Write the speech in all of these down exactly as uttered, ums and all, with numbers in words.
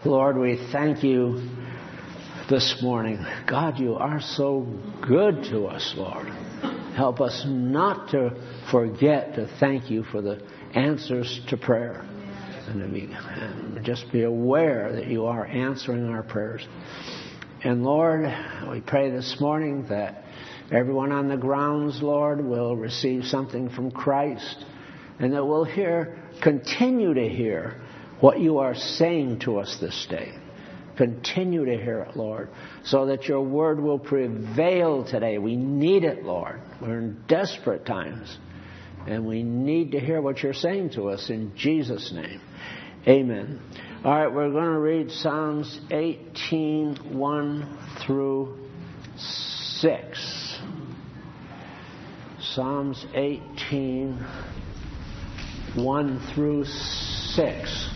Lord, we thank you this morning. God, you are so good to us, Lord. Help us not to forget to thank you for the answers to prayer. And to be, and just be aware that you are answering our prayers. And Lord, we pray this morning that everyone on the grounds, Lord, will receive something from Christ. And that we'll hear, continue to hear what you are saying to us this day. Continue to hear it, Lord, so that your word will prevail today. We need it, Lord. We're in desperate times. And we need to hear what you're saying to us in Jesus' name. Amen. All right, we're going to read Psalms eighteen, one through six. Psalms eighteen, one through six.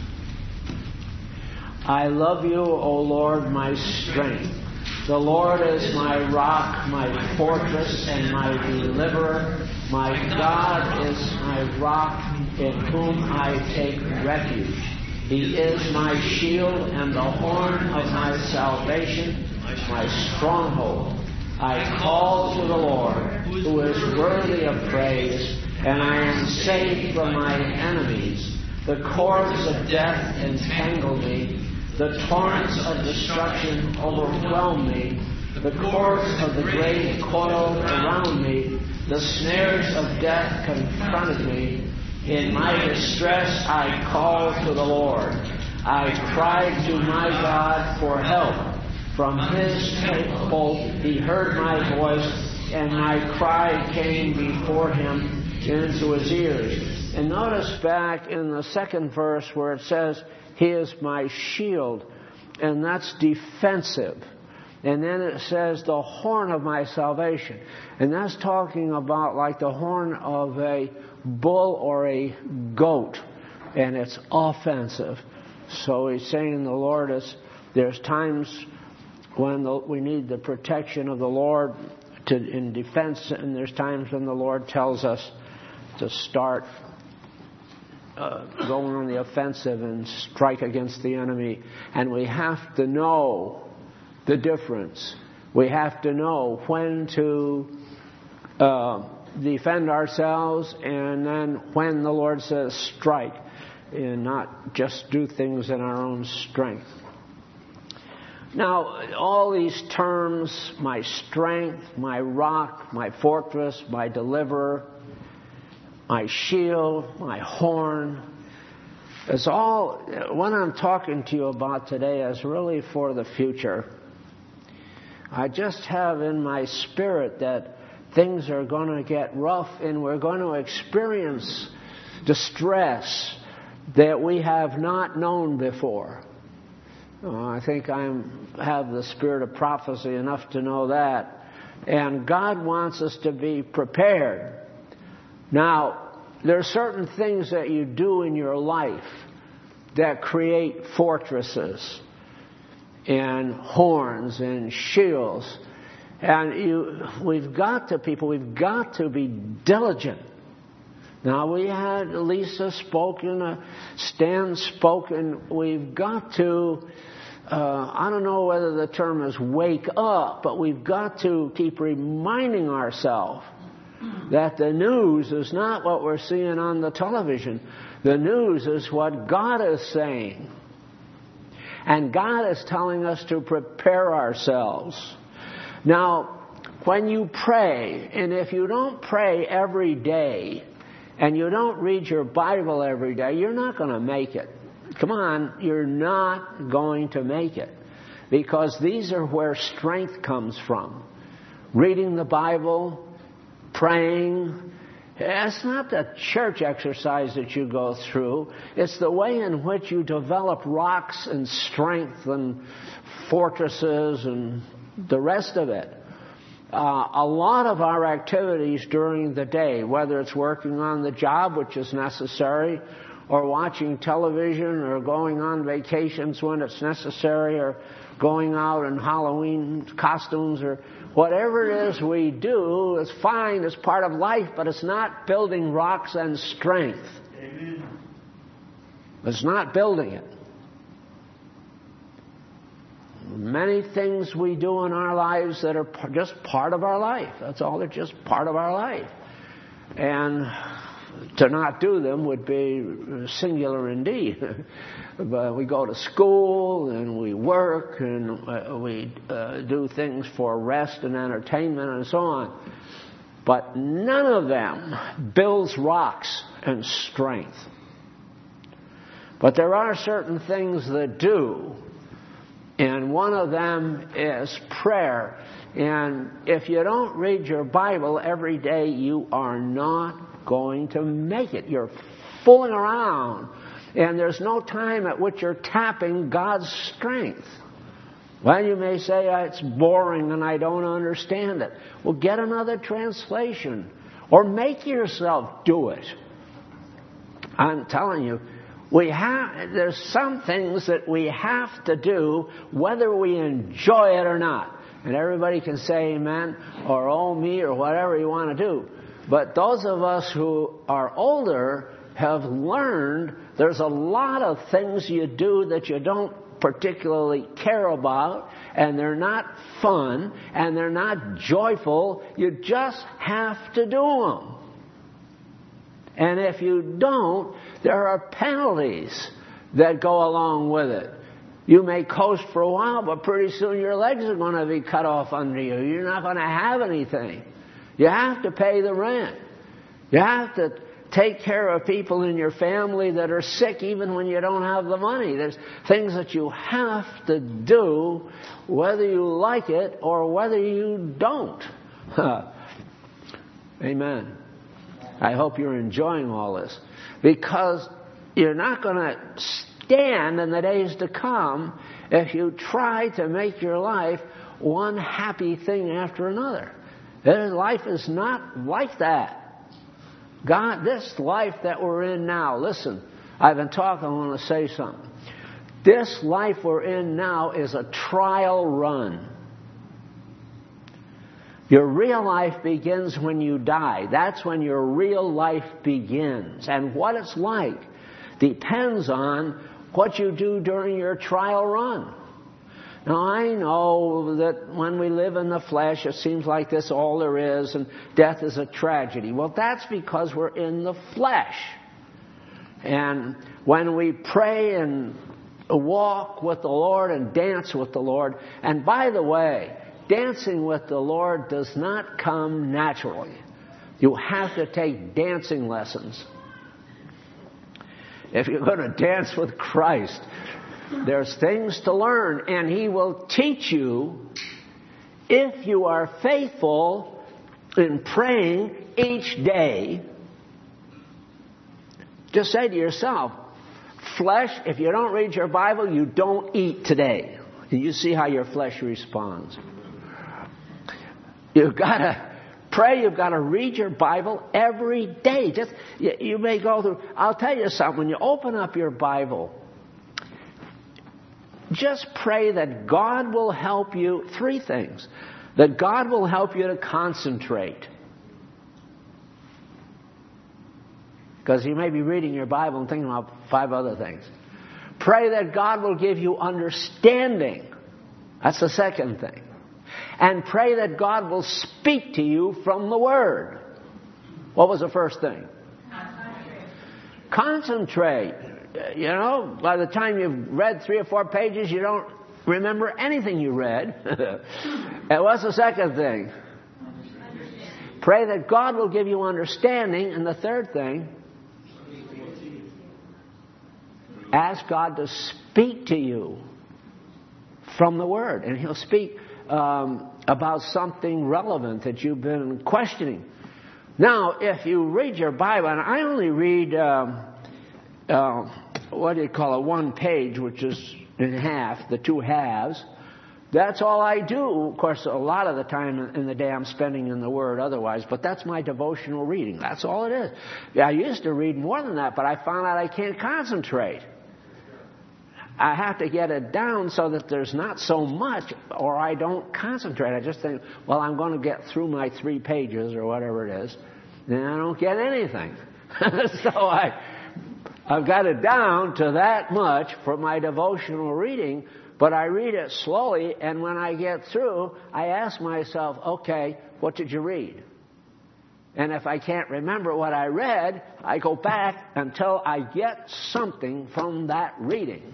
I love you, O Lord, my strength. The Lord is my rock, my fortress, and my deliverer. My God is my rock, in whom I take refuge. He is my shield and the horn of my salvation, my stronghold. I call to the Lord, who is worthy of praise, and I am saved from my enemies. The cords of death entangle me. The torrents of destruction overwhelm me. The cords of the grave coiled around me. The snares of death confronted me. In my distress I called to the Lord. I cried to my God for help. From his table he heard my voice, and my cry came before him into his ears. And notice back in the second verse where it says, he is my shield, and that's defensive. And then it says the horn of my salvation. And that's talking about like the horn of a bull or a goat. And it's offensive. So he's saying the Lord is, there's times when the, we need the protection of the Lord to, in defense, and there's times when the Lord tells us to start uh, going on the offensive and strike against the enemy. And we have to know the difference. We have to know when to uh, defend ourselves, and then when the Lord says strike, and not just do things in our own strength. Now, all these terms, my strength, my rock, my fortress, my deliverer, my shield, my horn, it's all, what I'm talking to you about today is really for the future. I just have in my spirit that things are going to get rough and we're going to experience distress that we have not known before. Uh, I think I have the spirit of prophecy enough to know that. And God wants us to be prepared. Now, there are certain things that you do in your life that create fortresses and horns and shields. And you, we've got to, people, we've got to be diligent. Now, we had Lisa spoken, uh, Stan spoken. We've got to, uh, I don't know whether the term is wake up, but we've got to keep reminding ourselves that the news is not what we're seeing on the television. The news is what God is saying. And God is telling us to prepare ourselves. Now, when you pray, and if you don't pray every day, and you don't read your Bible every day, you're not going to make it. Come on, you're not going to make it. Because these are where strength comes from. Reading the Bible, praying. It's not the church exercise that you go through. It's the way in which you develop rocks and strength and fortresses and the rest of it. Uh, a lot of our activities during the day, whether it's working on the job, which is necessary, or watching television, or going on vacations when it's necessary, or going out in Halloween costumes, or whatever it is we do is fine, it's part of life, but it's not building rocks and strength. Amen. It's not building it. many things we do in our lives that are just part of our life. That's all. They're just part of our life. And to not do them would be singular indeed. But we go to school and we work and uh, we uh, do things for rest and entertainment and so on. But none of them builds rocks and strength. But there are certain things that do. And one of them is prayer. And if you don't read your Bible every day, you are not going to make it. You're fooling around. And there's no time at which you're tapping God's strength. Well, you may say, it's boring and I don't understand it. Well, get another translation. Or make yourself do it. I'm telling you, we have, there's some things that we have to do whether we enjoy it or not. And everybody can say amen or oh me or whatever you want to do. But those of us who are older have learned there's a lot of things you do that you don't particularly care about, and they're not fun, and they're not joyful. You just have to do them. And if you don't, there are penalties that go along with it. You may coast for a while, but pretty soon your legs are going to be cut off under you. You're not going to have anything. You have to pay the rent. You have to take care of people in your family that are sick even when you don't have the money. There's things that you have to do whether you like it or whether you don't. Amen. I hope you're enjoying all this, because you're not going to stand in the days to come if you try to make your life one happy thing after another. Life is not like that. God, this life that we're in now, listen, I've been talking, I want to say something. This life we're in now is a trial run. Your real life begins when you die. That's when your real life begins. And what it's like depends on what you do during your trial run. Now, I know that when we live in the flesh, it seems like this all there is, and death is a tragedy. Well, that's because we're in the flesh. And when we pray and walk with the Lord and dance with the Lord, and by the way, dancing with the Lord does not come naturally. You have to take dancing lessons. If you're going to dance with Christ, there's things to learn, and He will teach you if you are faithful in praying each day. Just say to yourself, flesh, if you don't read your Bible, you don't eat today. And you see how your flesh responds. You've got to pray. You've got to read your Bible every day. Just you, you may go through. I'll tell you something. When you open up your Bible, just pray that God will help you. Three things. That God will help you to concentrate. Because you may be reading your Bible and thinking about five other things. Pray that God will give you understanding. That's the second thing. And pray that God will speak to you from the Word. What was the first thing? Concentrate. Concentrate. You know, by the time you've read three or four pages, you don't remember anything you read. And what's the second thing? Pray that God will give you understanding. And the third thing, ask God to speak to you from the Word. And He'll speak um, about something relevant that you've been questioning. Now, if you read your Bible, and I only read, um, uh, what do you call it, one page, which is in half, the two halves. That's all I do. Of course, a lot of the time in the day I'm spending in the Word otherwise, but that's my devotional reading. That's all it is. Yeah, I used to read more than that, but I found out I can't concentrate. I have to get it down so that there's not so much, or I don't concentrate. I just think, well, I'm going to get through my three pages or whatever it is, then I don't get anything. So I, I've got it down to that much for my devotional reading, But I read it slowly, and when I get through, I ask myself, okay, what did you read? And if I can't remember what I read, I go back until I get something from that reading.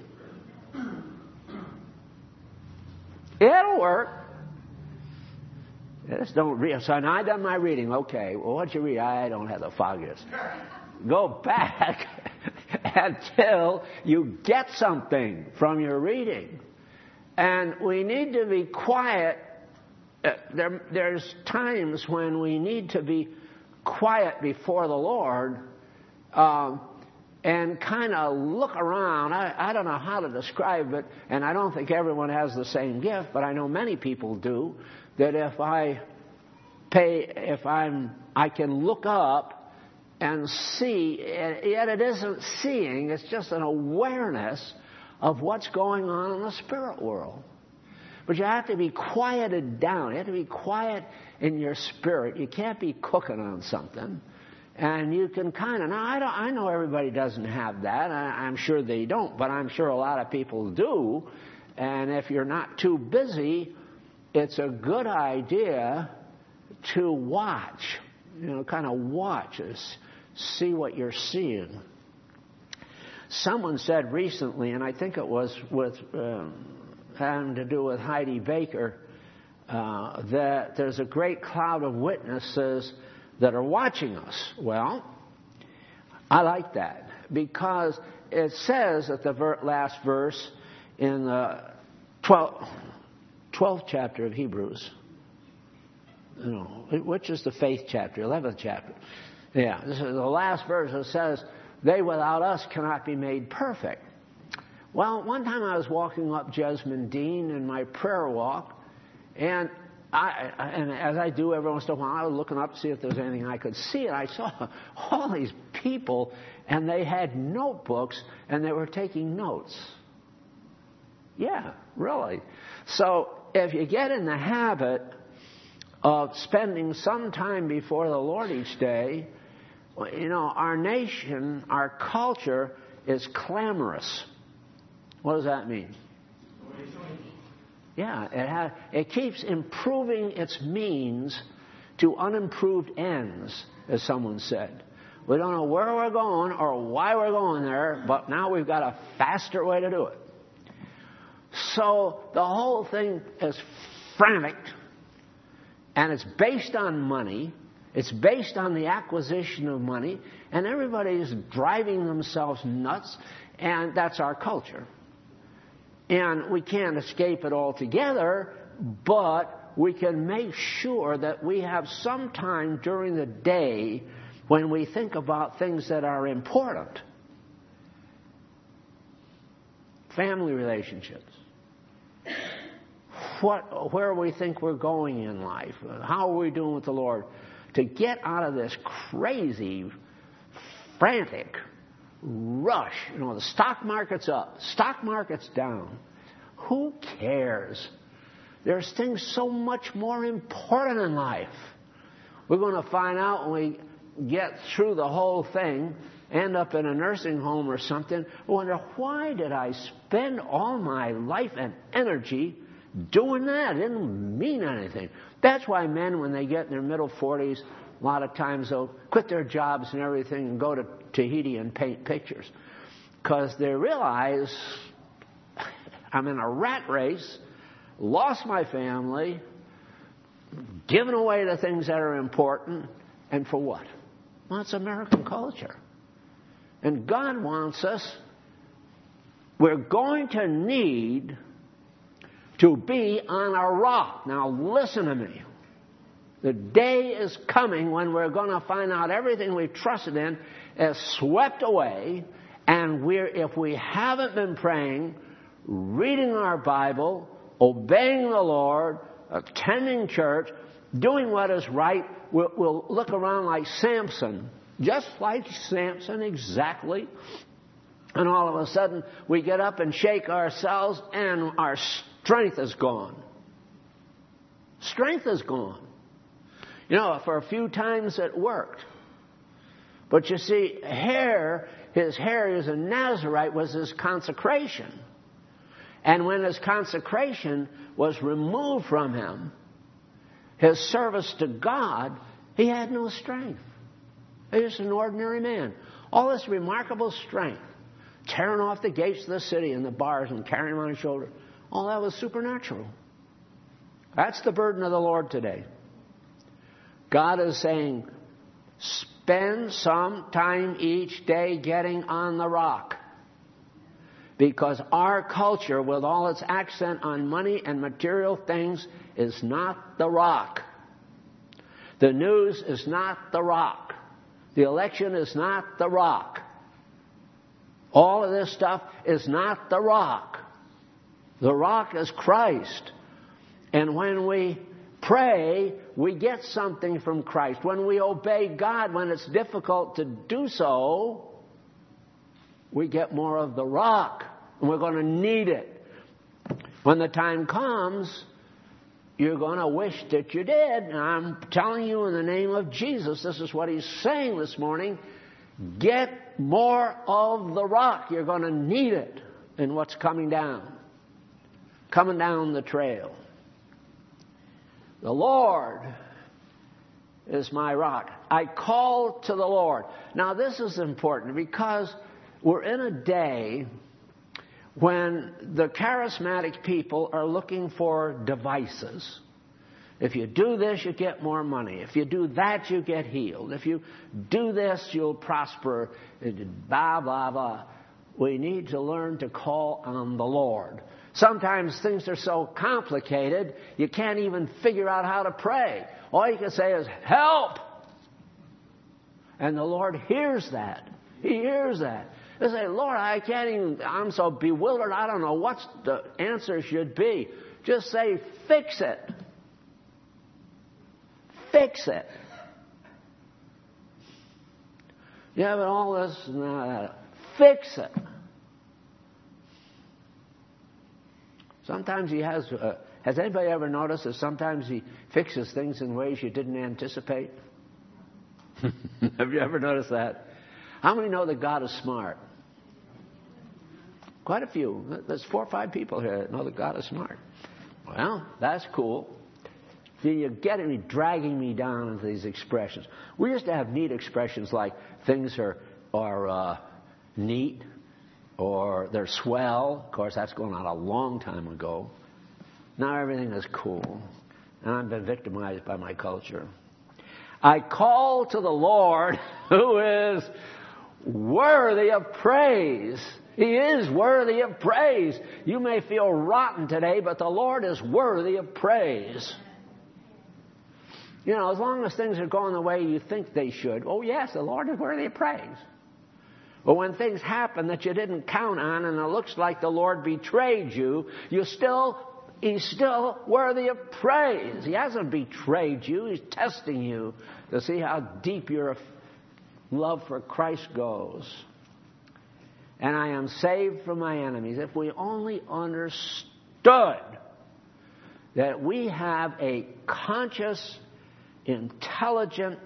It'll work. I just don't read. So now I've done my reading. Okay, well, what'd you read? I don't have the foggiest. Go back until you get something from your reading. And we need to be quiet. Uh, there, there's times when we need to be quiet before the Lord um, and kind of look around. I, I don't know how to describe it, and I don't think everyone has the same gift, but I know many people do, that if I pay, if I'm, I can look up and see, yet it isn't seeing, it's just an awareness of what's going on in the spirit world. But you have to be quieted down. You have to be quiet in your spirit. You can't be cooking on something. And you can kind of, now I, don't, I know everybody doesn't have that. I, I'm sure they don't, but I'm sure a lot of people do. And if you're not too busy, it's a good idea to watch. You know, kind of watch, see what you're seeing. Someone said recently, and I think it was with um, having to do with Heidi Baker, uh, that there's a great cloud of witnesses that are watching us. Well, I like that because it says at the ver- last verse in the twelfth chapter of Hebrews, you know, which is the faith chapter, eleventh chapter. Yeah, this is the last verse that says, they without us cannot be made perfect. Well, one time I was walking up Jesmond Dean in my prayer walk, and I, and as I do every once in a while, I was looking up to see if there was anything I could see, and I saw all these people, and they had notebooks, and they were taking notes. Yeah, really. So if you get in the habit of spending some time before the Lord each day, you know, our nation, our culture is clamorous. What does that mean? Yeah, it, has, it keeps improving its means to unimproved ends, as someone said. We don't know where we're going or why we're going there, but now we've got a faster way to do it. So the whole thing is frantic, and it's based on money. It's based on the acquisition of money, and everybody is driving themselves nuts, and that's our culture. And we can't escape it altogether, but we can make sure that we have some time during the day when we think about things that are important. Family relationships. What, where we think we're going in life. How are we doing with the Lord? To get out of this crazy, frantic rush. You know, the stock market's up, stock market's down. Who cares? There's things so much more important in life. We're going to find out when we get through the whole thing, end up in a nursing home or something, wonder, why did I spend all my life and energy doing that? It didn't mean anything. That's why men, when they get in their middle forties, a lot of times they'll quit their jobs and everything and go to Tahiti and paint pictures. Because they realize, I'm in a rat race, lost my family, given away the things that are important, and for what? Well, it's American culture. And God wants us, we're going to need to be on a rock. Now listen to me. The day is coming when we're going to find out everything we've trusted in is swept away, and we're, if we haven't been praying, reading our Bible, obeying the Lord, attending church, doing what is right, we'll, we'll look around like Samson, just like Samson exactly. And all of a sudden, we get up and shake ourselves, and our strength is gone. Strength is gone. You know, for a few times it worked. But you see, hair, his hair as a Nazarite was his consecration. And when his consecration was removed from him, his service to God, he had no strength. He was an ordinary man. All this remarkable strength, tearing off the gates of the city and the bars and carrying them on his shoulder, all that was supernatural. That's the burden of the Lord today. God is saying, spend some time each day getting on the rock. Because our culture, with all its accent on money and material things, is not the rock. The news is not the rock. The election is not the rock. All of this stuff is not the rock. The rock is Christ. And when we pray, we get something from Christ. When we obey God, when it's difficult to do so, we get more of the rock. And we're going to need it. When the time comes, you're going to wish that you did. And I'm telling you in the name of Jesus, this is what he's saying this morning. Get more of the rock. You're going to need it in what's coming down. Coming down the trail. The Lord is my rock. I call to the Lord. Now this is important because we're in a day when the charismatic people are looking for devices. If you do this, you get more money. If you do that, you get healed. If you do this, you'll prosper. Blah, blah, blah. We need to learn to call on the Lord. Sometimes things are so complicated, you can't even figure out how to pray. All you can say is, help! And the Lord hears that. He hears that. They say, Lord, I can't even, I'm so bewildered, I don't know what the answer should be. Just say, fix it. Fix it. Yeah, but all this, nah, fix it. Sometimes he has, uh, has anybody ever noticed that sometimes he fixes things in ways you didn't anticipate? Have you ever noticed that? How many know that God is smart? Quite a few. There's four or five people here that know that God is smart. Well, that's cool. See, you're getting me, dragging me down into these expressions. We used to have neat expressions like things are, are uh, neat or they're swell. Of course, that's going on a long time ago. Now everything is cool. And I've been victimized by my culture. I call to the Lord who is worthy of praise. He is worthy of praise. You may feel rotten today, but the Lord is worthy of praise. You know, as long as things are going the way you think they should, oh yes, the Lord is worthy of praise. But when things happen that you didn't count on and it looks like the Lord betrayed you, you still, He's still worthy of praise. He hasn't betrayed you. He's testing you to see how deep your love for Christ goes. And I am saved from my enemies. If we only understood that we have a conscious, intelligent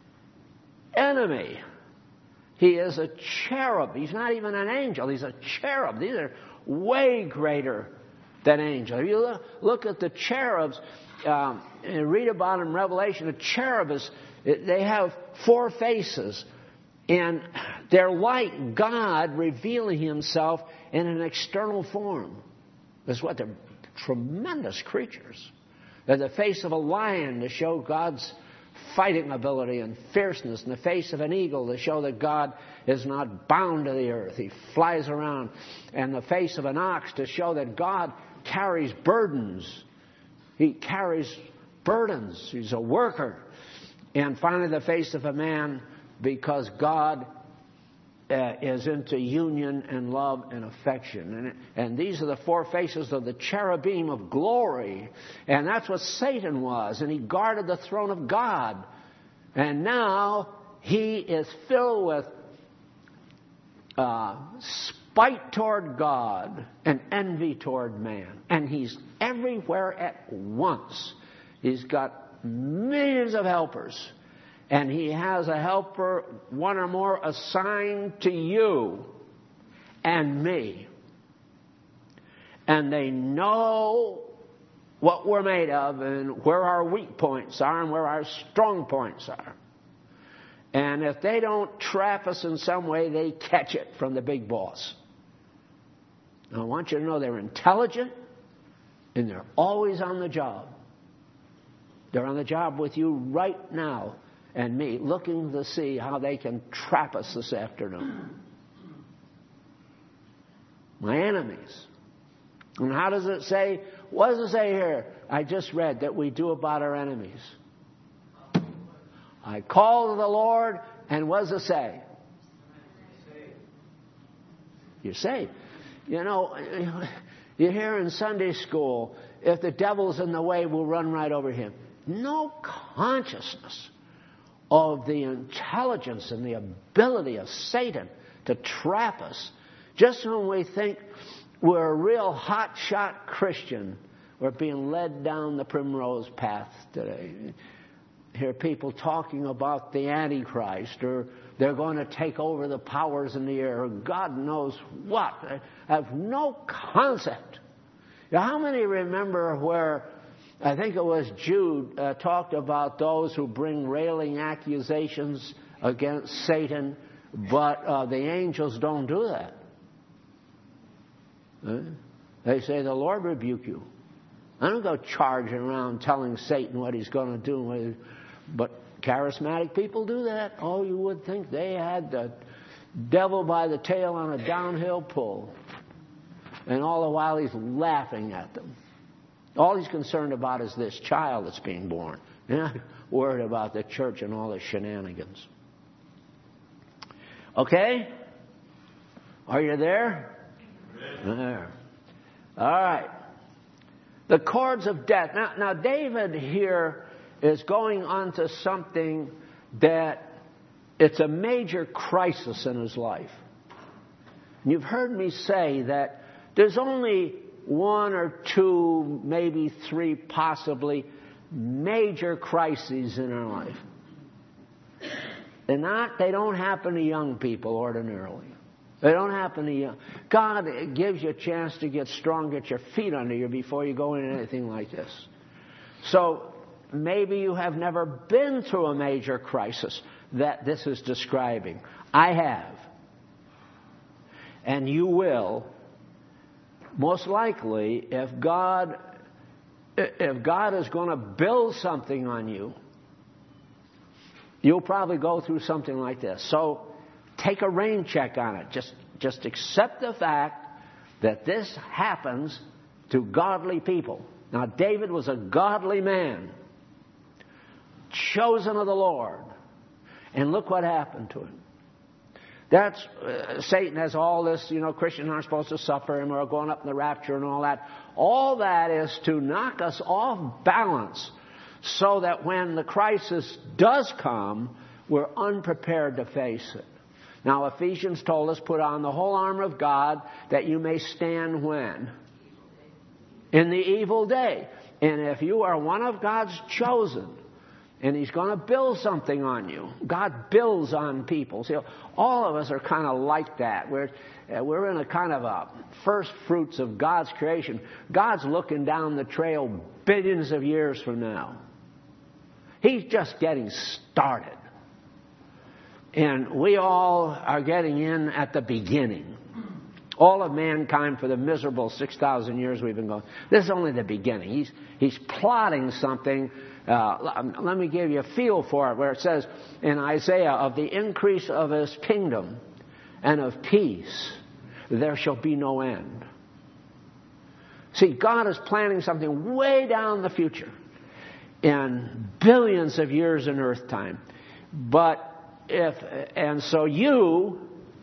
enemy. He is a cherub. He's not even an angel. He's a cherub. These are way greater than angels. If you look, look at the cherubs um, and read about them in Revelation, a cherub is, they have four faces. And they're like God revealing Himself in an external form. That's what they're tremendous creatures. They're the face of a lion to show God's fighting ability and fierceness, and the face of an eagle to show that God is not bound to the earth. He flies around. And the face of an ox to show that God carries burdens. He carries burdens. He's a worker. And finally, the face of a man, because God uh, is into union and love and affection. And, and these are the four faces of the cherubim of glory. And that's what Satan was. And he guarded the throne of God. And now he is filled with uh, spite toward God and envy toward man. And he's everywhere at once. He's got millions of helpers. And he has a helper, one or more, assigned to you and me. and they know what we're made of and where our weak points are and where our strong points are. And if they don't trap us in some way, they catch it from the big boss. Now, I want you to know they're intelligent and they're always on the job. They're on the job with you right now and me, looking to see how they can trap us this afternoon. My enemies. And how does it say? What does it say here? I just read that we do about our enemies. I call to the Lord, and what does it say? You're saved. You know, you hear in Sunday school, if the devil's in the way, we'll run right over him. No consciousness of the intelligence and the ability of Satan to trap us. Just when we think we're a real hot-shot Christian, we're being led down the primrose path today. Hear people talking about the Antichrist, or they're going to take over the powers in the air, or God knows what. I have no concept. Now, how many remember where, I think it was Jude, uh, talked about those who bring railing accusations against Satan, but uh, the angels don't do that. Uh, they say, the Lord rebuke you. I don't go charging around telling Satan what he's going to do. But charismatic people do that. Oh, you would think they had the devil by the tail on a downhill pull. And all the while he's laughing at them. All he's concerned about is this child that's being born. They're not worried about the church and all the shenanigans. Okay? Are you there? There. All right. The cords of death. Now, now David here is going on to something that it's a major crisis in his life. And you've heard me say that there's only one or two, maybe three, possibly major crises in our life. They're not, they don't happen to young people ordinarily. They don't happen to you. God gives you a chance to get strong, get your feet under you before you go into anything like this. So maybe you have never been through a major crisis that this is describing. I have. And you will. Most likely, if God, if God is going to build something on you, you'll probably go through something like this. So take a rain check on it. Just, just accept the fact that this happens to godly people. Now, David was a godly man, chosen of the Lord. And look what happened to him. That's, uh, Satan has all this, you know, Christians aren't supposed to suffer and we're going up in the rapture and all that. All that is to knock us off balance so that when the crisis does come, we're unprepared to face it. Now, Ephesians told us, put on the whole armor of God that you may stand when? In the evil day. And if you are one of God's chosen, and He's going to build something on you. God builds on people. See, all of us are kind of like that. We're, uh, we're in a kind of a first fruits of God's creation. God's looking down the trail billions of years from now. He's just getting started. And we all are getting in at the beginning. All of mankind for the miserable six thousand years we've been going. This is only the beginning. He's, he's plotting something. Uh, let me give you a feel for it, where it says in Isaiah, of the increase of His kingdom and of peace, there shall be no end. See, God is planning something way down the future in billions of years in earth time. But if, and so you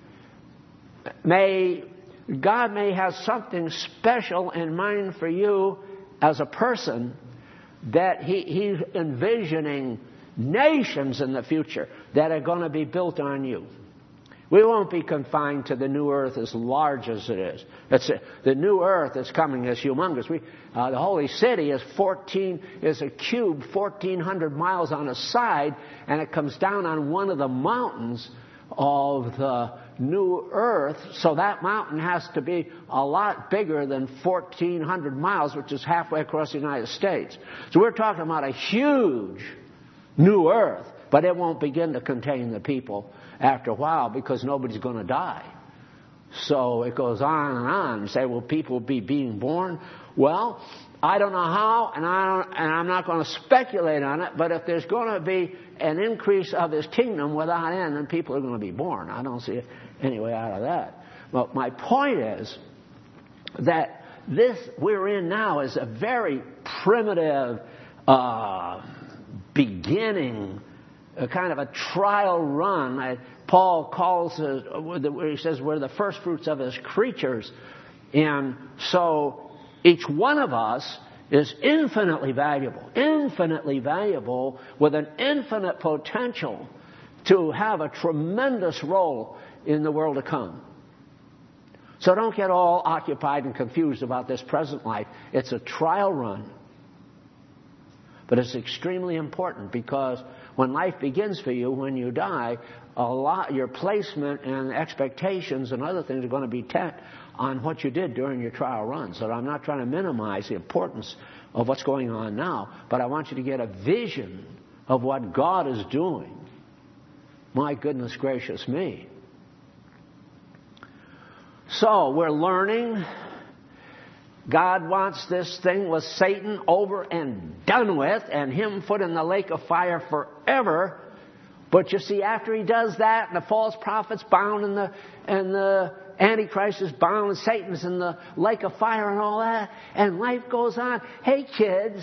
may, God may have something special in mind for you as a person, that he, He's envisioning nations in the future that are going to be built on you. We won't be confined to the new earth as large as it is. It's a, the new earth that's coming is humongous. We, uh, the holy city is fourteen is a cube, fourteen hundred miles on a side, and it comes down on one of the mountains of the new earth, so that mountain has to be a lot bigger than fourteen hundred miles, which is halfway across the United States. So we're talking about a huge new earth, but it won't begin to contain the people after a while because nobody's going to die. So it goes on and on. You say, will people be being born? Well, I don't know how, and, I don't, and I'm not going to speculate on it, but if there's going to be an increase of His kingdom without end, then people are going to be born. I don't see any way out of that. But my point is that this we're in now is a very primitive uh, beginning, a kind of a trial run. I, Paul calls it, where he says we're the first fruits of His creatures. And so each one of us is infinitely valuable, infinitely valuable with an infinite potential to have a tremendous role in the world to come. So don't get all occupied and confused about this present life. It's a trial run. But it's extremely important because when life begins for you, when you die, a lot, your placement and expectations and other things are going to be set on what you did during your trial run. So I'm not trying to minimize the importance of what's going on now, but I want you to get a vision of what God is doing. My goodness gracious me. So we're learning. God wants this thing with Satan over and done with and him put in the lake of fire forever. But you see, after he does that, and the false prophet's bound and the, and the Antichrist is bound and Satan's in the lake of fire and all that, and life goes on. Hey kids,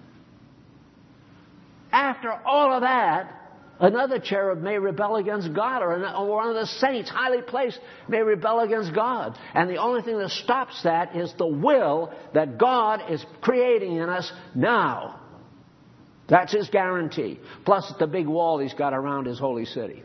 after all of that, another cherub may rebel against God, or one of the saints, highly placed, may rebel against God. And the only thing that stops that is the will that God is creating in us now. That's His guarantee. Plus the big wall He's got around His holy city.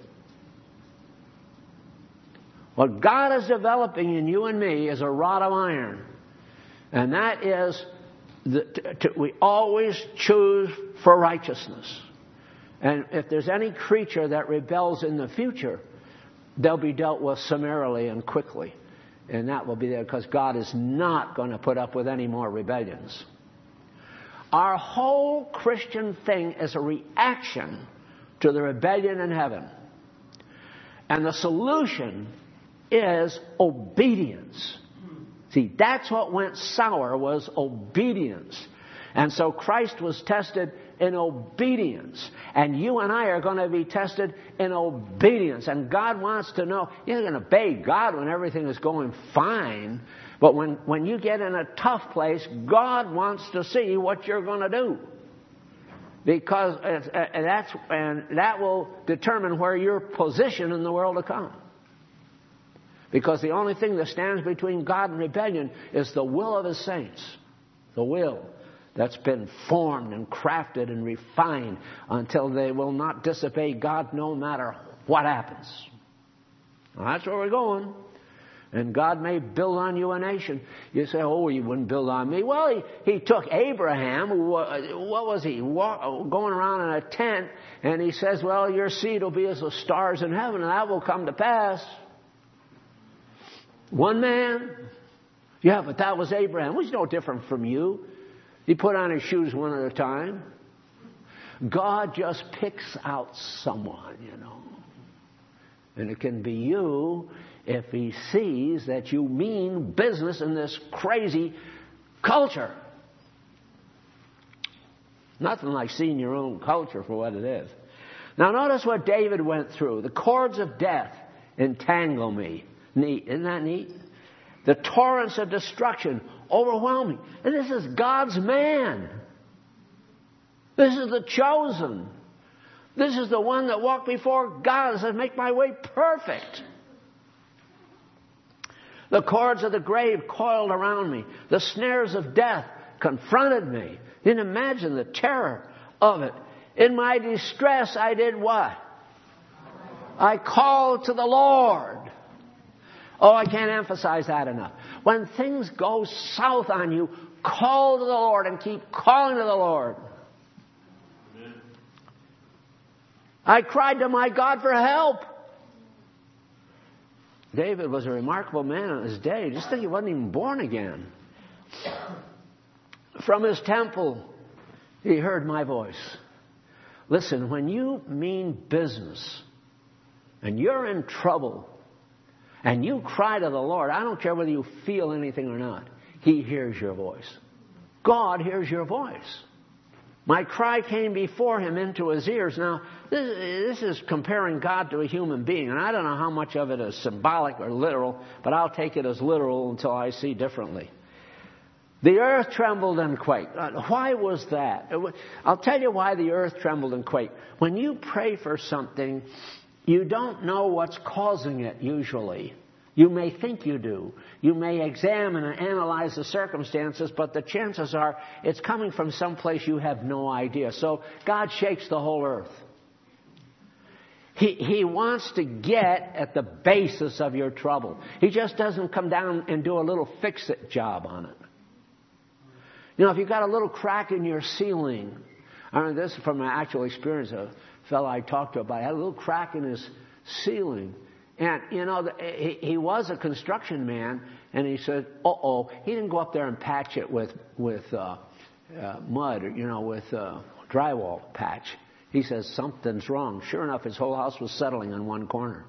What God is developing in you and me is a rod of iron. And that is, the, to, to, we always choose for righteousness. And if there's any creature that rebels in the future, they'll be dealt with summarily and quickly. And that will be there because God is not going to put up with any more rebellions. Our whole Christian thing is a reaction to the rebellion in heaven. And the solution is obedience. See, that's what went sour, was obedience. And so Christ was tested in obedience. And you and I are going to be tested in obedience. And God wants to know, you're going to obey God when everything is going fine. But when, when you get in a tough place, God wants to see what you're going to do. Because it's, and that's, and that will determine where your position in the world will come. Because the only thing that stands between God and rebellion is the will of His saints. The will that's been formed and crafted and refined until they will not disobey God no matter what happens. Well, that's where we're going. And God may build on you a nation. You say, oh, He wouldn't build on me. Well, He, he took Abraham, who, what was he, walk, going around in a tent, and He says, well, your seed will be as the stars in heaven, and that will come to pass. One man? Yeah, but that was Abraham. Well, he's no different from you. He put on his shoes one at a time. God just picks out someone, you know. And it can be you if He sees that you mean business in this crazy culture. Nothing like seeing your own culture for what it is. Now notice what David went through. The cords of death entangle me. Neat. Isn't that neat? The torrents of destruction overwhelm me. And this is God's man. This is the chosen. This is the one that walked before God and said, make my way perfect. The cords of the grave coiled around me. The snares of death confronted me. You can imagine the terror of it. In my distress, I did what? I called to the Lord. Oh, I can't emphasize that enough. When things go south on you, call to the Lord and keep calling to the Lord. Amen. I cried to my God for help. David was a remarkable man in his day. Just think he wasn't even born again. From his temple, he heard my voice. Listen, when you mean business and you're in trouble and you cry to the Lord, I don't care whether you feel anything or not, He hears your voice. God hears your voice. My cry came before Him into His ears. Now, this, this is comparing God to a human being, and I don't know how much of it is symbolic or literal, but I'll take it as literal until I see differently. The earth trembled and quaked. Why was that? I'll tell you why the earth trembled and quaked. When you pray for something, you don't know what's causing it usually. You may think you do. You may examine and analyze the circumstances, but the chances are it's coming from someplace you have no idea. So God shakes the whole earth. He, he wants to get at the basis of your trouble. He just doesn't come down and do a little fix-it job on it. You know, if you've got a little crack in your ceiling, I mean, this is from my actual experience. A fellow I talked to about had a little crack in his ceiling. And, you know, he, he was a construction man, and he said, uh-oh. He didn't go up there and patch it with, with uh, uh, mud, or, you know, with uh, drywall patch. He says, something's wrong. Sure enough, his whole house was settling in one corner.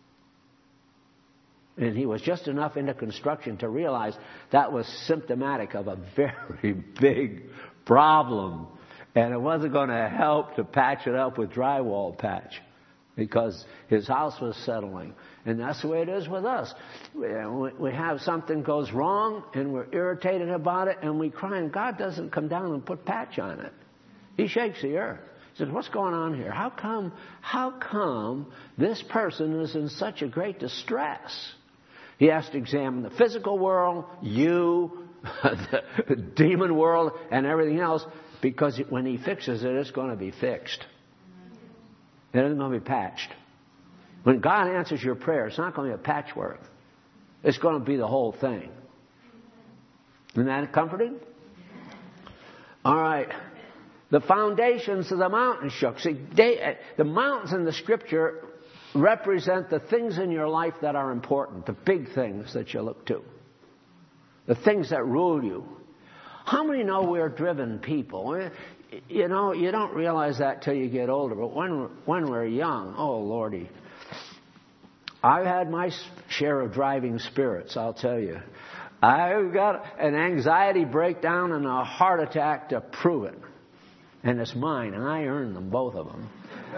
And he was just enough into construction to realize that was symptomatic of a very big problem. And it wasn't going to help to patch it up with drywall patch because his house was settling. And that's the way it is with us. We have something goes wrong and we're irritated about it and we cry, and God doesn't come down and put patch on it. He shakes the earth. He says, what's going on here? How come, how come this person is in such a great distress? He has to examine the physical world, you, the demon world, and everything else, because when He fixes it, it's going to be fixed. It isn't going to be patched. When God answers your prayer, it's not going to be a patchwork. It's going to be the whole thing. Isn't that comforting? All right. The foundations of the mountain shook. See, they, the mountains in the Scripture represent the things in your life that are important, the big things that you look to, the things that rule you. How many know we're driven people? You know, you don't realize that till you get older, but when, when we're young, oh, Lordy, I've had my share of driving spirits, I'll tell you. I've got an anxiety breakdown and a heart attack to prove it. And it's mine, and I earned them, both of them.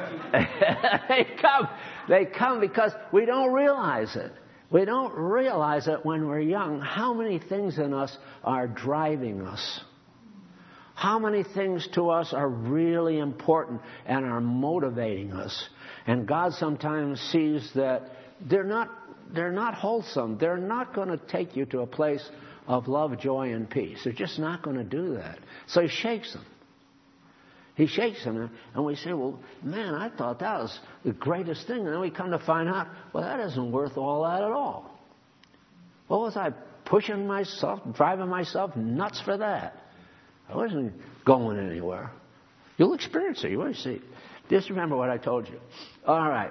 they come, they come because we don't realize it. We don't realize it when we're young, how many things in us are driving us. How many things to us are really important and are motivating us. And God sometimes sees that they're not, they're not wholesome. They're not going to take you to a place of love, joy, and peace. They're just not going to do that. So He shakes them. He shakes them, and we say, well, man, I thought that was the greatest thing. And then we come to find out, well, that isn't worth all that at all. What was I pushing myself, driving myself nuts for that? I wasn't going anywhere. You'll experience it. You will see. Just remember what I told you. All right.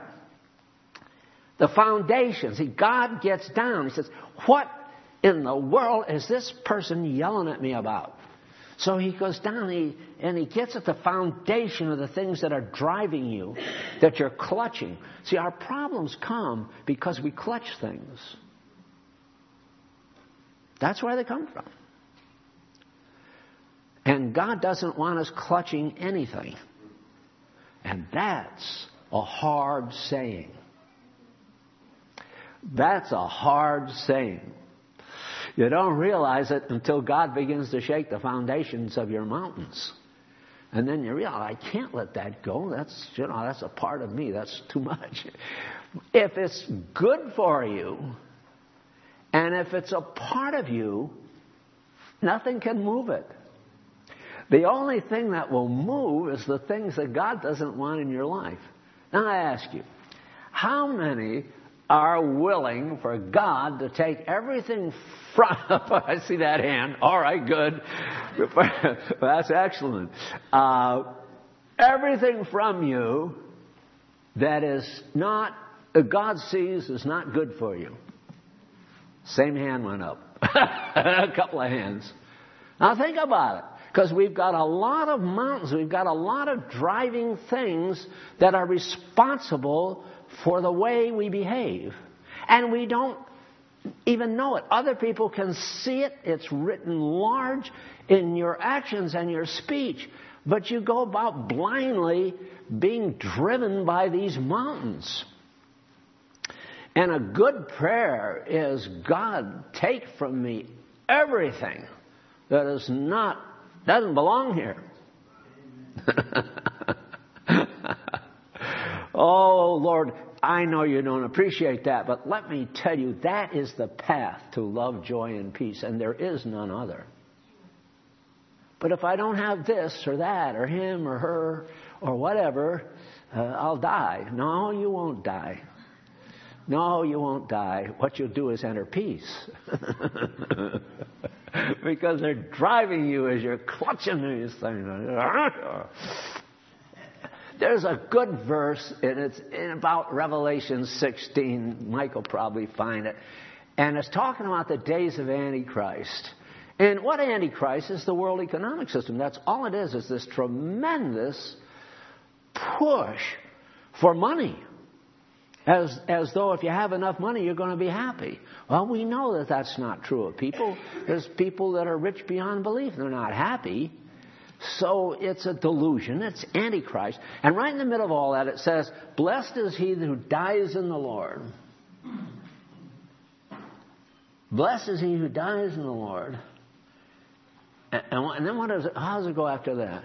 The foundation. See, God gets down. He says, what in the world is this person yelling at me about? So He goes down he, and He gets at the foundation of the things that are driving you, that you're clutching. See, our problems come because we clutch things. That's where they come from. And God doesn't want us clutching anything. And that's a hard saying. That's a hard saying. You don't realize it until God begins to shake the foundations of your mountains. And then you realize, I can't let that go. That's, you know, that's a part of me. That's too much. If it's good for you, and if it's a part of you, nothing can move it. The only thing that will move is the things that God doesn't want in your life. Now I ask you, how many are willing for God to take everything from... I see that hand. All right, good. That's excellent. Uh, everything from you that is not, that God sees is not good for you. Same hand went up. A couple of hands. Now think about it. Because we've got a lot of mountains. We've got a lot of driving things that are responsible for the way we behave. And we don't even know it. Other people can see it. It's written large in your actions and your speech. But you go about blindly being driven by these mountains. And a good prayer is, God, take from me everything that is not, doesn't belong here. Oh, Lord, I know you don't appreciate that, but let me tell you, that is the path to love, joy, and peace, and there is none other. But if I don't have this or that or him or her or whatever, uh, I'll die. No, you won't die. No, you won't die. What you'll do is enter peace. Because they're driving you as you're clutching these things. There's a good verse, and it's in about Revelation sixteen. Mike will probably find it. And it's talking about the days of Antichrist. And what Antichrist is? The world economic system. That's all it is, is this tremendous push for money. As, as though if you have enough money, you're going to be happy. Well, we know that that's not true of people. There's people that are rich beyond belief. They're not happy. So it's a delusion. It's Antichrist. And right in the middle of all that, it says, blessed is he who dies in the Lord. Blessed is he who dies in the Lord. And, and then what does it, how does it go after that?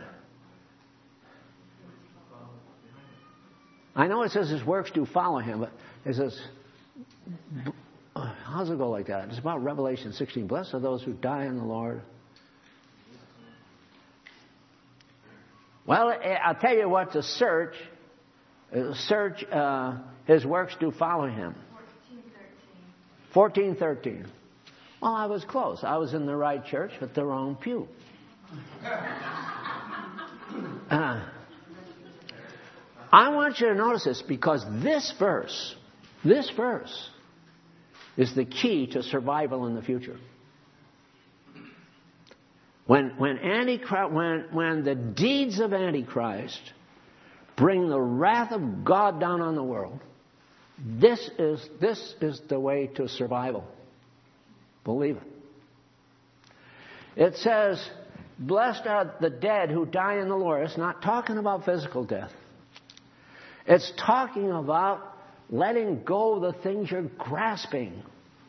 I know it says his works do follow him, but it says, how does it go like that? It's about Revelation sixteen. Blessed are those who die in the Lord. Well, I'll tell you what to search. Search, uh, his works do follow him. fourteen thirteen. Well, I was close. I was in the right church, but the wrong pew. Uh, I want you to notice this, because this verse, this verse is the key to survival in the future. When when Antichrist, when when the deeds of Antichrist bring the wrath of God down on the world, this is this is the way to survival. Believe it. It says, "Blessed are the dead who die in the Lord." It's not talking about physical death. It's talking about letting go of the things you're grasping.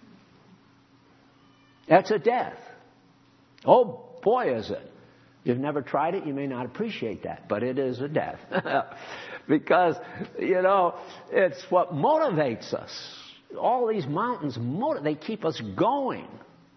That's a death. Oh, boy, is it. You've never tried it, you may not appreciate that, but it is a death. Because, you know, it's what motivates us. All these mountains, motiv- they keep us going.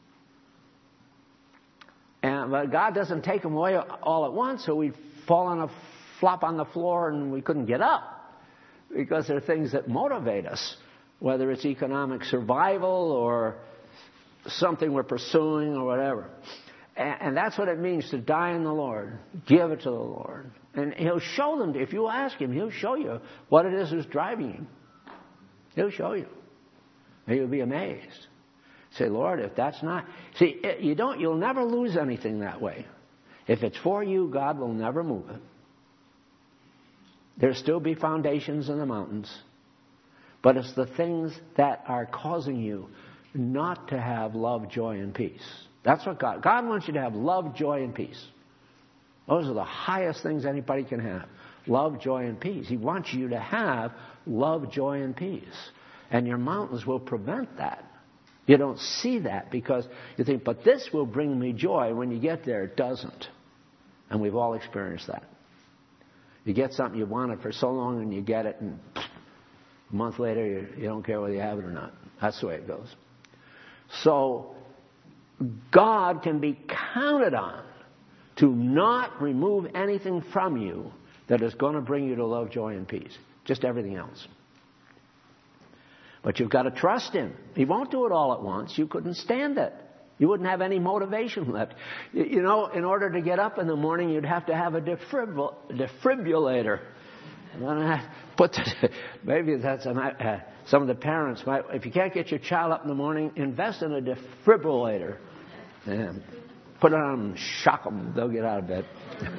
And but God doesn't take them away all at once, so we'd fall on a flop on the floor and we couldn't get up. Because there are things that motivate us, whether it's economic survival or something we're pursuing or whatever. And, and that's what it means to die in the Lord. Give it to the Lord. And He'll show them. If you ask Him, He'll show you what it is that's driving you. He'll show you. And you'll be amazed. Say, Lord, if that's not... See, you don't, you'll never lose anything that way. If it's for you, God will never move it. There'll still be foundations in the mountains. But it's the things that are causing you not to have love, joy, and peace. That's what God... God wants you to have love, joy, and peace. Those are the highest things anybody can have. Love, joy, and peace. He wants you to have love, joy, and peace. And your mountains will prevent that. You don't see that because you think, but this will bring me joy. When you get there, it doesn't. And we've all experienced that. You get something you wanted for so long and you get it, and a month later you, you don't care whether you have it or not. That's the way it goes. So God can be counted on to not remove anything from you that is going to bring you to love, joy, and peace. Just everything else. But you've got to trust Him. He won't do it all at once. You couldn't stand it. You wouldn't have any motivation left. You know, in order to get up in the morning, you'd have to have a defibril- defibrillator. Put the, maybe that's an, uh, some of the parents might. If you can't get your child up in the morning, invest in a defibrillator. And put it on them, shock them, they'll get out of bed.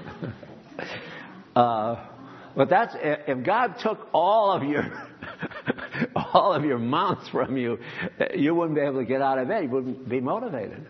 uh, but that's if God took all of your all of your mounts from you, you wouldn't be able to get out of bed. You wouldn't be motivated.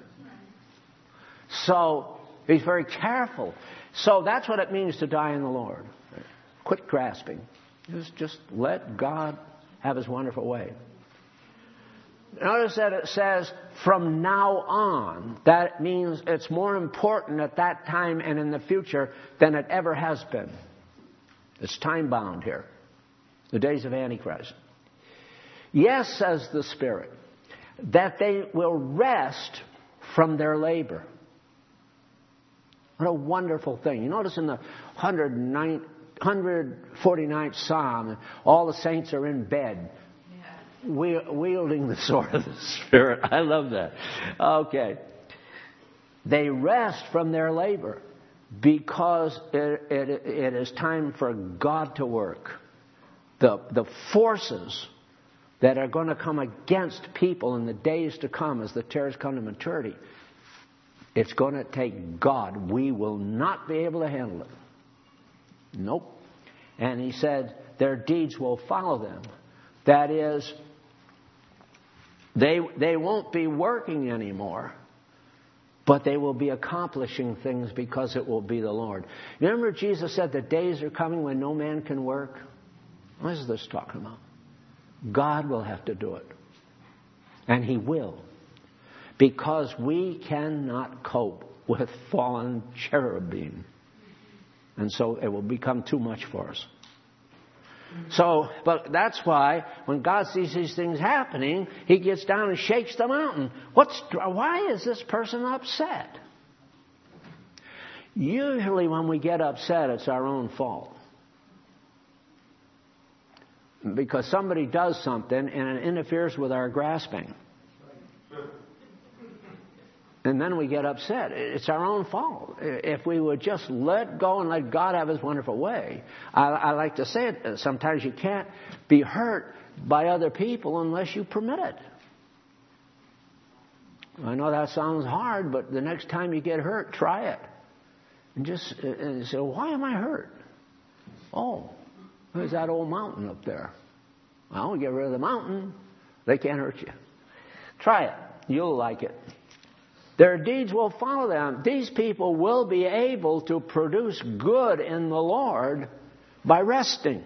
So he's very careful. So that's what it means to die in the Lord. Quit grasping. Just, just let God have His wonderful way. Notice that it says, from now on. That means it's more important at that time and in the future than it ever has been. It's time-bound here. The days of Antichrist. Yes, says the Spirit, that they will rest from their labor. What a wonderful thing. You notice in the one hundred forty-ninth Psalm, all the saints are in bed, wielding the sword of the Spirit. I love that. Okay. They rest from their labor because it, it, it is time for God to work. The, the forces that are going to come against people in the days to come as the tares come to maturity, it's going to take God. We will not be able to handle it. Nope. And he said, their deeds will follow them. That is, they they won't be working anymore, but they will be accomplishing things because it will be the Lord. Remember Jesus said the days are coming when no man can work? What is this talking about? God will have to do it. And He will. Because we cannot cope with fallen cherubim. And so it will become too much for us. So, but that's why when God sees these things happening, He gets down and shakes the mountain. What's, why is this person upset? Usually when we get upset, it's our own fault. Because somebody does something and it interferes with our grasping. And then we get upset. It's our own fault. If we would just let go and let God have His wonderful way. I, I like to say it, sometimes you can't be hurt by other people unless you permit it. I know that sounds hard, but the next time you get hurt, try it. And just and say, why am I hurt? Oh, there's that old mountain up there. Well, get rid of the mountain. They can't hurt you. Try it. You'll like it. Their deeds will follow them. These people will be able to produce good in the Lord by resting.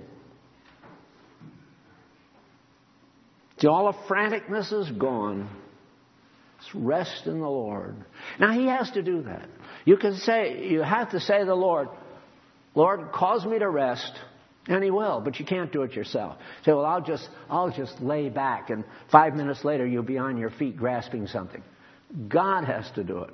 See, all the franticness is gone. It's rest in the Lord. Now, He has to do that. You can say, you have to say to the Lord, Lord, cause me to rest. And He will, but you can't do it yourself. Say, well, I'll just, I'll just lay back, and five minutes later you'll be on your feet grasping something. God has to do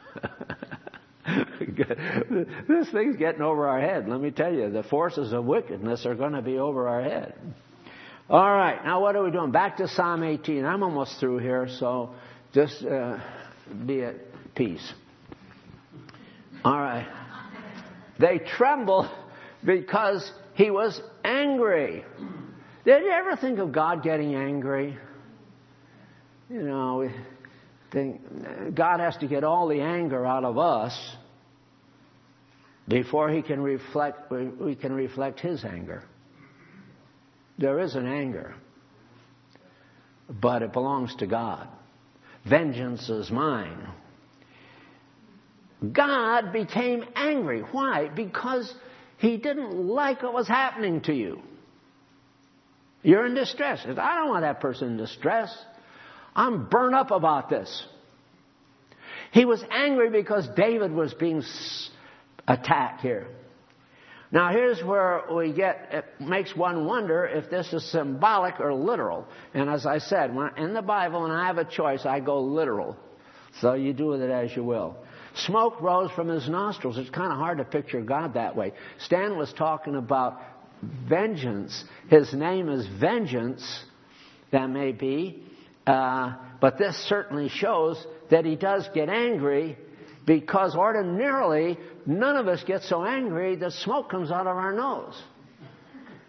it. This thing's getting over our head. Let me tell you, the forces of wickedness are going to be over our head. All right, now what are we doing? Back to Psalm eighteen. I'm almost through here, so just uh, be at peace. All right. They tremble because He was angry. Did you ever think of God getting angry? You know, we think God has to get all the anger out of us before He can reflect, we can reflect His anger. There is an anger, but it belongs to God. Vengeance is mine. God became angry. Why? Because He didn't like what was happening to you. You're in distress. I don't want that person in distress. I'm burnt up about this. He was angry because David was being attacked here. Now here's where we get, it makes one wonder if this is symbolic or literal. And as I said, when, in the Bible, when I have a choice, I go literal. So you do with it as you will. Smoke rose from His nostrils. It's kind of hard to picture God that way. Stan was talking about vengeance. His name is Vengeance, that may be. Uh, but this certainly shows that He does get angry, because ordinarily none of us get so angry that smoke comes out of our nose.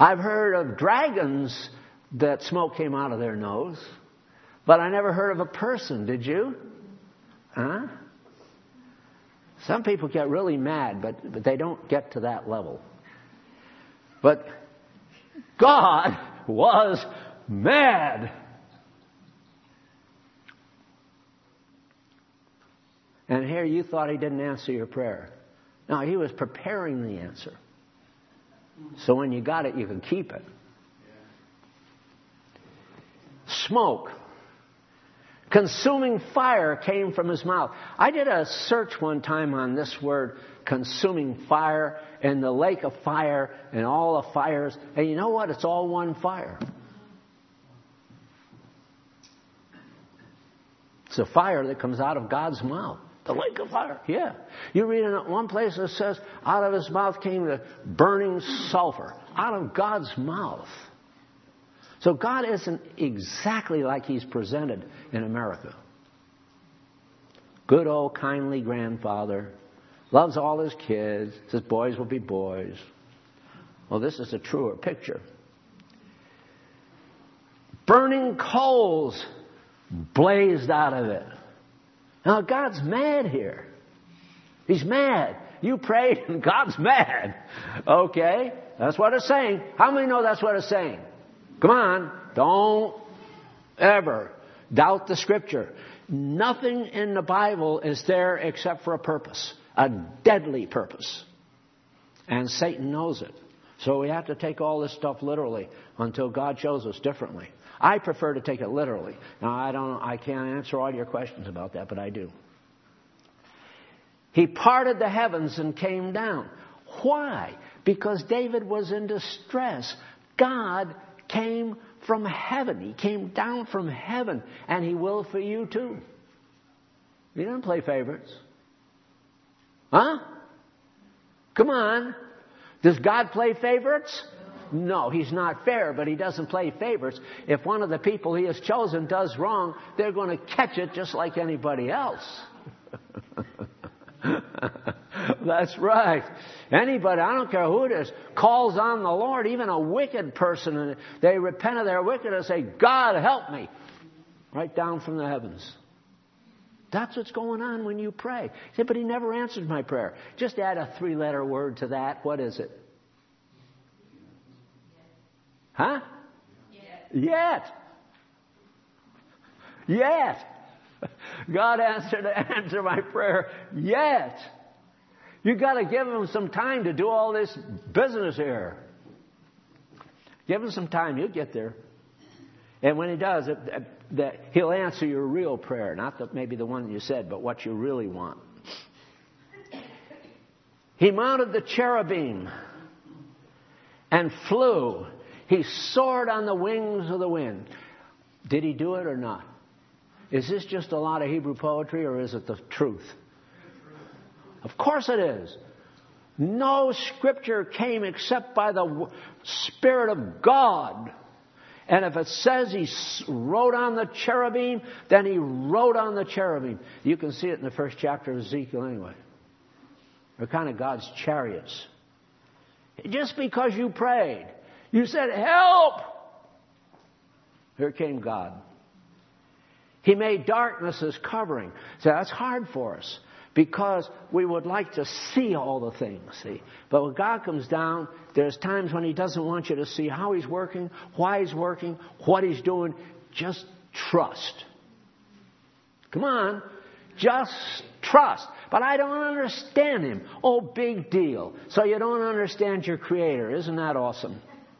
I've heard of dragons that smoke came out of their nose, but I never heard of a person. Did you? Huh? Some people get really mad, but, but they don't get to that level. But God was mad. And here you thought he didn't answer your prayer. No, he was preparing the answer. So when you got it, you can keep it. Smoke. Consuming fire came from his mouth. I did a search one time on this word, consuming fire, and the lake of fire, and all the fires. And you know what? It's all one fire. It's a fire that comes out of God's mouth. The lake of fire. Yeah. You read in one place it says, out of his mouth came the burning sulfur. Out of God's mouth. So God isn't exactly like he's presented in America. Good old kindly grandfather. Loves all his kids. Says boys will be boys. Well, this is a truer picture. Burning coals blazed out of it. Now, God's mad here. He's mad. You prayed and God's mad. Okay, that's what it's saying. How many know that's what it's saying? Come on, don't ever doubt the Scripture. Nothing in the Bible is there except for a purpose, a deadly purpose. And Satan knows it. So we have to take all this stuff literally until God shows us differently. I prefer to take it literally. Now, I don't, I can't answer all your questions about that, but I do. He parted the heavens and came down. Why? Because David was in distress. God came from heaven. He came down from heaven, and he will for you too. He didn't play favorites. Huh? Come on. Does God play favorites? No, he's not fair, but he doesn't play favorites. If one of the people he has chosen does wrong, they're going to catch it just like anybody else. That's right. Anybody, I don't care who it is, calls on the Lord, even a wicked person, and they repent of their wickedness and say, God, help me. Right down from the heavens. That's what's going on when you pray. You say, but he never answered my prayer. Just add a three-letter word to that. What is it? Huh? Yet. Yet. Yet. God answered answer my prayer. Yet. You got to give him some time to do all this business here. Give him some time. He'll get there. And when he does, it, that he'll answer your real prayer, not the, maybe the one you said, but what you really want. He mounted the cherubim and flew. He soared on the wings of the wind. Did he do it or not? Is this just a lot of Hebrew poetry, or is it the truth? Of course it is. No scripture came except by the Spirit of God. And if it says he rode on the cherubim, then he rode on the cherubim. You can see it in the first chapter of Ezekiel anyway. They're kind of God's chariots. Just because you prayed, you said, help! Here came God. He made darkness his covering. So that's hard for us because we would like to see all the things, see. But when God comes down, there's times when he doesn't want you to see how he's working, why he's working, what he's doing. Just trust. Come on. Just trust. But I don't understand him. Oh, big deal. So you don't understand your Creator. Isn't that awesome?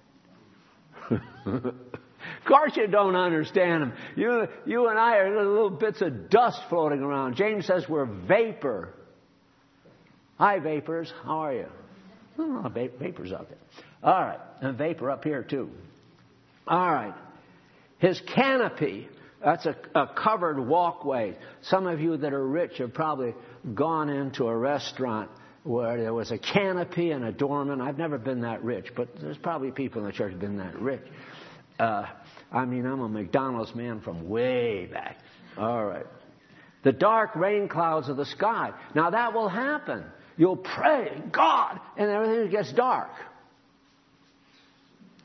Of course you don't understand him. You, you and I are little bits of dust floating around. James says we're vapor. Hi, vapors. How are you? Oh, vapors out there. All right. And vapor up here, too. All right. His canopy, that's a, a covered walkway. Some of you that are rich have probably gone into a restaurant where there was a canopy and a doorman. I've never been that rich, but there's probably people in the church who've been that rich. Uh, I mean, I'm a McDonald's man from way back. All right. The dark rain clouds of the sky. Now that will happen. You'll pray, God, and everything gets dark.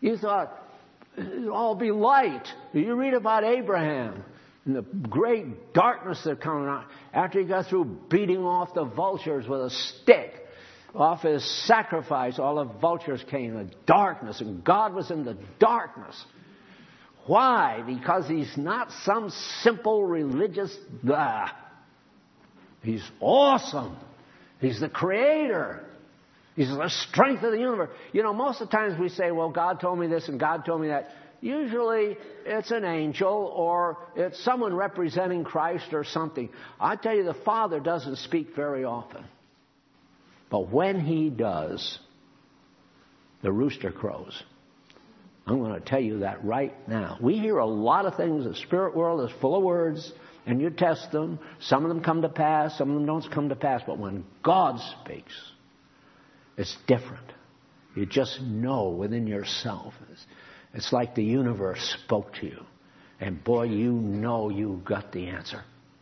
You thought it'd all be light. You read about Abraham and the great darkness that comes out after he got through beating off the vultures with a stick. Off his sacrifice, all the vultures came, the darkness, and God was in the darkness. Why? Because he's not some simple religious blah. He's awesome. He's the creator. He's the strength of the universe. You know, most of the times we say, well, God told me this and God told me that. Usually it's an angel or it's someone representing Christ or something. I tell you, the Father doesn't speak very often. But when he does, the rooster crows. I'm going to tell you that right now. We hear a lot of things. The spirit world is full of words, and you test them. Some of them come to pass, some of them don't come to pass. But when God speaks, it's different. You just know within yourself. It's, it's like the universe spoke to you. And boy, you know you got the answer.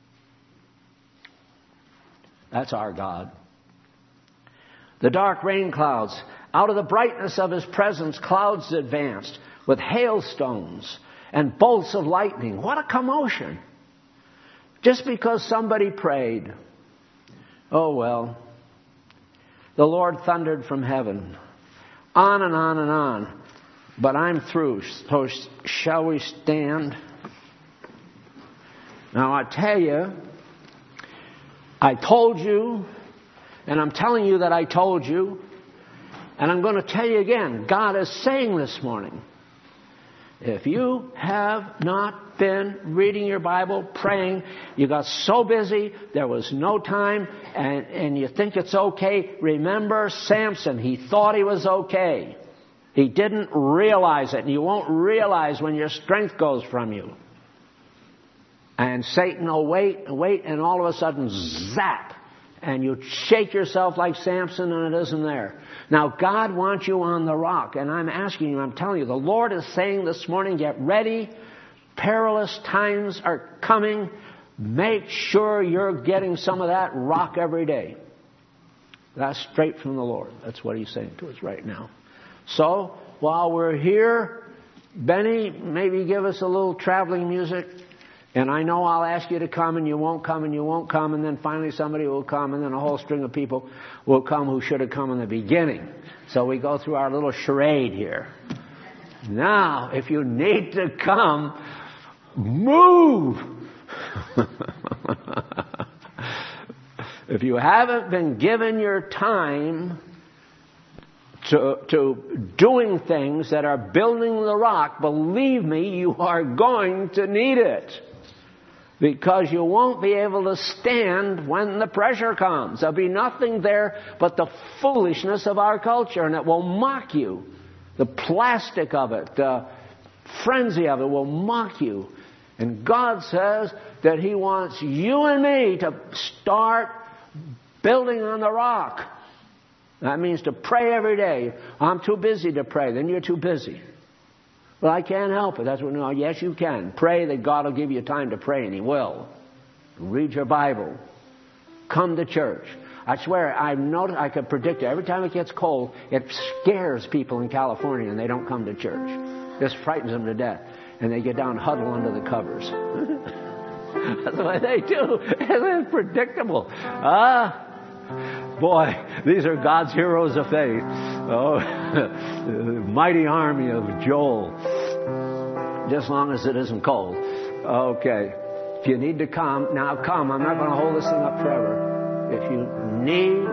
That's our God. The dark rain clouds. Out of the brightness of his presence, clouds advanced with hailstones and bolts of lightning. What a commotion. Just because somebody prayed. Oh, well. The Lord thundered from heaven. On and on and on. But I'm through. So shall we stand? Now, I tell you, I told you, and I'm telling you that I told you, and I'm going to tell you again, God is saying this morning, if you have not been reading your Bible, praying, you got so busy, there was no time, and, and you think it's okay, remember Samson, he thought he was okay. He didn't realize it, and you won't realize when your strength goes from you. And Satan will wait and wait, and all of a sudden, zap! And you shake yourself like Samson and it isn't there. Now, God wants you on the rock. And I'm asking you, I'm telling you, the Lord is saying this morning, get ready. Perilous times are coming. Make sure you're getting some of that rock every day. That's straight from the Lord. That's what he's saying to us right now. So, while we're here, Benny, maybe give us a little traveling music. And I know I'll ask you to come and you won't come and you won't come, and then finally somebody will come, and then a whole string of people will come who should have come in the beginning. So we go through our little charade here. Now, if you need to come, move! If you haven't been given your time to, to doing things that are building the rock, believe me, you are going to need it. Because you won't be able to stand when the pressure comes. There'll be nothing there but the foolishness of our culture, and it will mock you. The plastic of it, the frenzy of it will mock you. And God says that he wants you and me to start building on the rock. That means to pray every day. I'm too busy to pray. Then you're too busy. Well, I can't help it. That's what, no, yes, you can. Pray that God will give you time to pray, and he will. Read your Bible. Come to church. I swear, I've noticed, I could predict it. Every time it gets cold, it scares people in California, and they don't come to church. This frightens them to death. And they get down and huddle under the covers. That's what they do. It's predictable. Ah. Boy, these are God's heroes of faith. Oh, the mighty army of Joel. Just as long as it isn't cold. Okay. If you need to come, now come. I'm not going to hold this thing up forever. If you need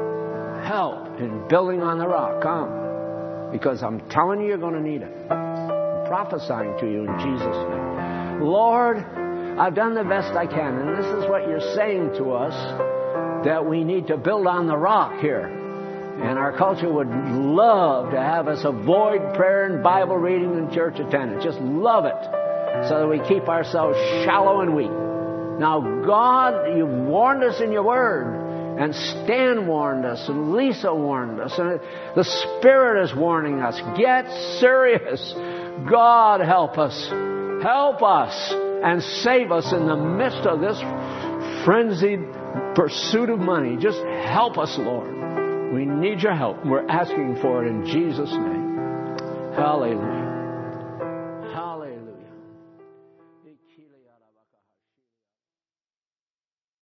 help in building on the rock, come. Because I'm telling you, you're going to need it. I'm prophesying to you in Jesus' name. Lord, I've done the best I can. And this is what you're saying to us. That we need to build on the rock here. And our culture would love to have us avoid prayer and Bible reading and church attendance. Just love it. So that we keep ourselves shallow and weak. Now, God, you've warned us in your word. And Stan warned us. And Lisa warned us. And the Spirit is warning us. Get serious. God, help us. Help us. And save us in the midst of this frenzied pursuit of money. Just help us, Lord. We need your help. We're asking for it in Jesus' name. Hallelujah.